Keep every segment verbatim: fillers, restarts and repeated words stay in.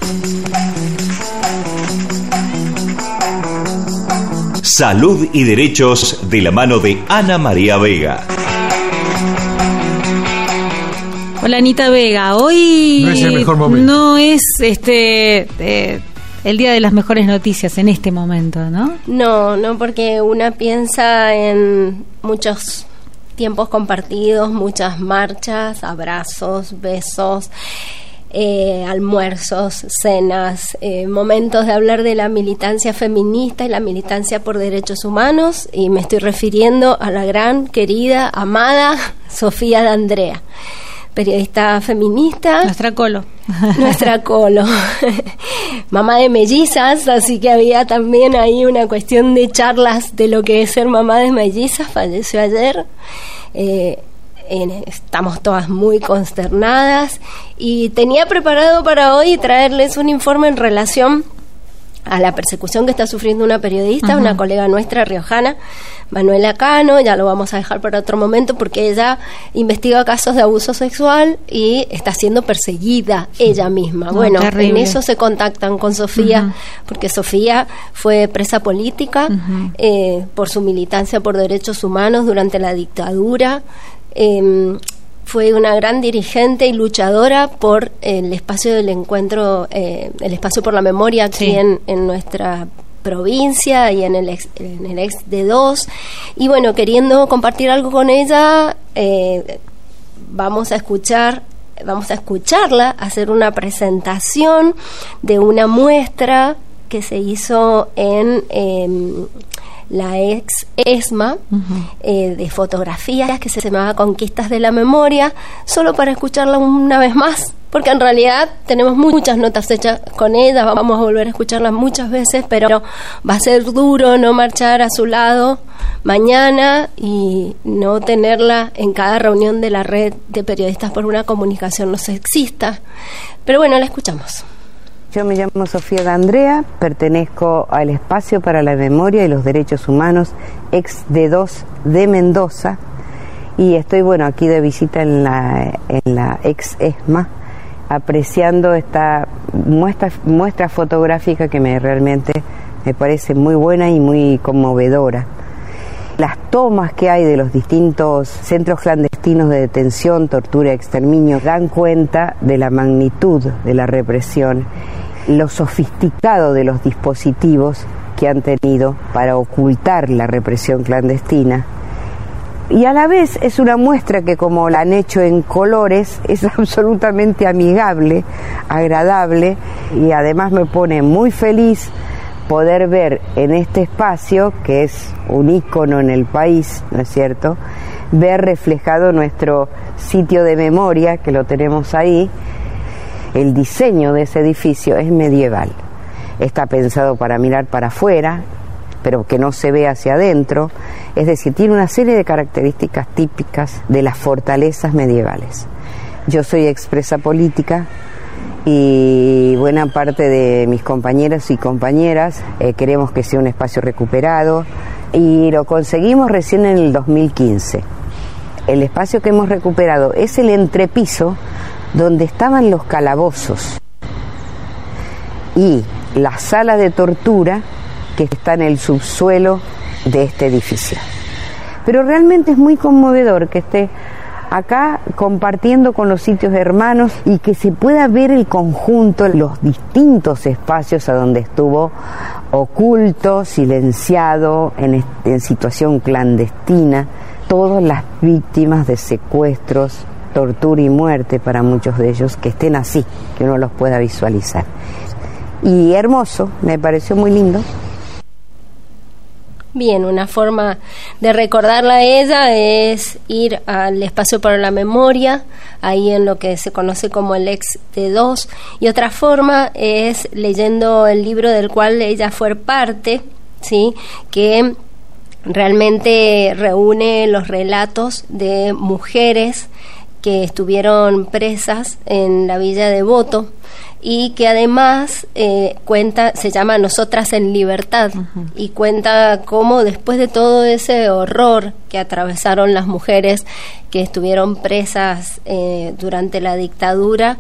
Salud y Derechos de la mano de Ana María Vega. Hola Anita Vega, hoy no es el mejor momento. No es este eh, el día de las mejores noticias en este momento, ¿no? No, no, porque una piensa en muchos tiempos compartidos, muchas marchas, abrazos, besos, eh, almuerzos, cenas, eh, momentos de hablar de la militancia feminista y la militancia por derechos humanos, y me estoy refiriendo a la gran, querida, amada Sofía D'Andrea, periodista feminista. Nuestra Colo. Nuestra Colo. Mamá de mellizas, así que había también ahí una cuestión de charlas de lo que es ser mamá de mellizas. Falleció ayer. Eh, en, estamos todas muy consternadas, y tenía preparado para hoy traerles un informe en relación a la persecución que está sufriendo una periodista, uh-huh. una colega nuestra riojana, Manuela Cano. Ya lo vamos a dejar para otro momento porque ella investiga casos de abuso sexual y está siendo perseguida ella misma. No, bueno, terrible. En eso se contactan con Sofía, uh-huh. porque Sofía fue presa política uh-huh. eh, por su militancia por derechos humanos durante la dictadura. Eh, fue una gran dirigente y luchadora por el espacio del encuentro, eh, el espacio por la memoria aquí sí. en, en nuestra provincia y en el ex, en el ex de dos. Y bueno, queriendo compartir algo con ella, eh, vamos a escuchar vamos a escucharla hacer una presentación de una muestra que se hizo en eh, la ex ESMA, uh-huh. eh, de fotografías, que se llamaba Conquistas de la Memoria, solo para escucharla una vez más, porque en realidad tenemos muchas notas hechas con ella, vamos a volver a escucharla muchas veces, pero va a ser duro no marchar a su lado mañana y no tenerla en cada reunión de la red de periodistas por una comunicación no sexista. Pero bueno, la escuchamos. Yo me llamo Sofía D'Andrea, pertenezco al Espacio para la Memoria y los Derechos Humanos, ex D dos de Mendoza, y estoy, bueno, aquí de visita en la, en la ex ESMA, apreciando esta muestra, muestra fotográfica que me realmente me parece muy buena y muy conmovedora. Las tomas que hay de los distintos centros clandestinos de detención, tortura y exterminio dan cuenta de la magnitud de la represión, lo sofisticado de los dispositivos que han tenido para ocultar la represión clandestina. Y a la vez es una muestra que, como la han hecho en colores, es absolutamente amigable, agradable, y además me pone muy feliz poder ver en este espacio, que es un ícono en el país, ¿no es cierto?, ver reflejado nuestro sitio de memoria, que lo tenemos ahí. El diseño de ese edificio es medieval. Está pensado para mirar para afuera, pero que no se ve hacia adentro. Es decir, tiene una serie de características típicas de las fortalezas medievales. Yo soy expresa política y buena parte de mis compañeros y compañeras eh, queremos que sea un espacio recuperado, y lo conseguimos recién en el dos mil quince. El espacio que hemos recuperado es el entrepiso donde estaban los calabozos y la sala de tortura que está en el subsuelo de este edificio. Pero realmente es muy conmovedor que esté acá compartiendo con los sitios hermanos y que se pueda ver el conjunto, los distintos espacios a donde estuvo oculto, silenciado, en, en situación clandestina, todas las víctimas de secuestros, tortura y muerte para muchos de ellos, que estén así, que uno los pueda visualizar. Y hermoso, me pareció muy lindo. Bien, una forma de recordarla a ella es ir al Espacio para la Memoria, ahí en lo que se conoce como el ex D dos, y otra forma es leyendo el libro del cual ella fue parte, ¿sí?, que realmente reúne los relatos de mujeres que estuvieron presas en la villa de Devoto, y que además eh, cuenta, se llama Nosotras en Libertad, uh-huh. y cuenta cómo después de todo ese horror que atravesaron las mujeres que estuvieron presas eh, durante la dictadura,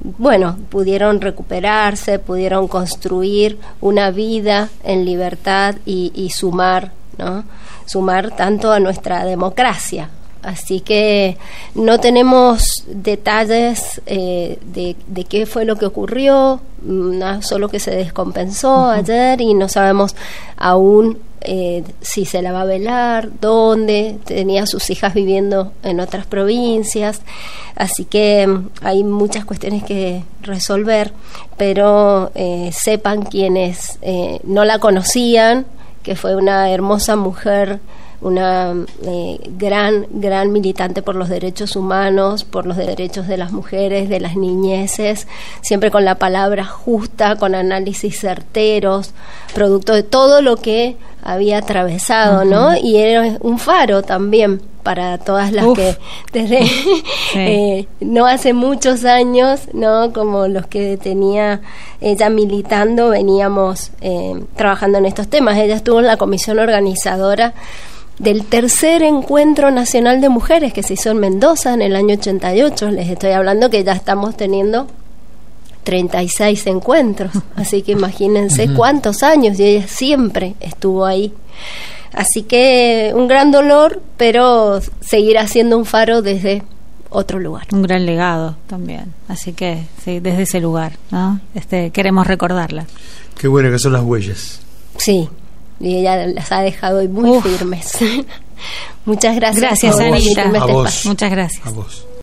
bueno, pudieron recuperarse, pudieron construir una vida en libertad y, y sumar, ¿no? Sumar tanto a nuestra democracia. Así que no tenemos detalles eh, de, de qué fue lo que ocurrió, no, solo que se descompensó uh-huh. ayer y no sabemos aún eh, si se la va a velar, dónde, tenía a sus hijas viviendo en otras provincias, así que hay muchas cuestiones que resolver, pero eh, sepan quienes eh, no la conocían, que fue una hermosa mujer, una eh, gran, gran militante por los derechos humanos, por los derechos de las mujeres, de las niñeces, siempre con la palabra justa, con análisis certeros, producto de todo lo que había atravesado, uh-huh. ¿no? Y era un faro también para todas las Uf. que desde sí. eh, no hace muchos años, no como los que tenía ella militando, veníamos eh, trabajando en estos temas. Ella estuvo en la comisión organizadora del tercer encuentro nacional de mujeres que se hizo en Mendoza en el año ochenta y ocho. Les estoy hablando que ya estamos teniendo treinta y seis encuentros, así que imagínense uh-huh. cuántos años, y ella siempre estuvo ahí. Así que un gran dolor, pero seguirá siendo un faro desde otro lugar. Un gran legado también, así que sí, desde ese lugar, ¿no? Este, queremos recordarla. Qué bueno que son las huellas. Sí, y ella las ha dejado hoy muy Uf. firmes. Muchas gracias. Gracias, Anita. A vos. Muchas gracias. A vos.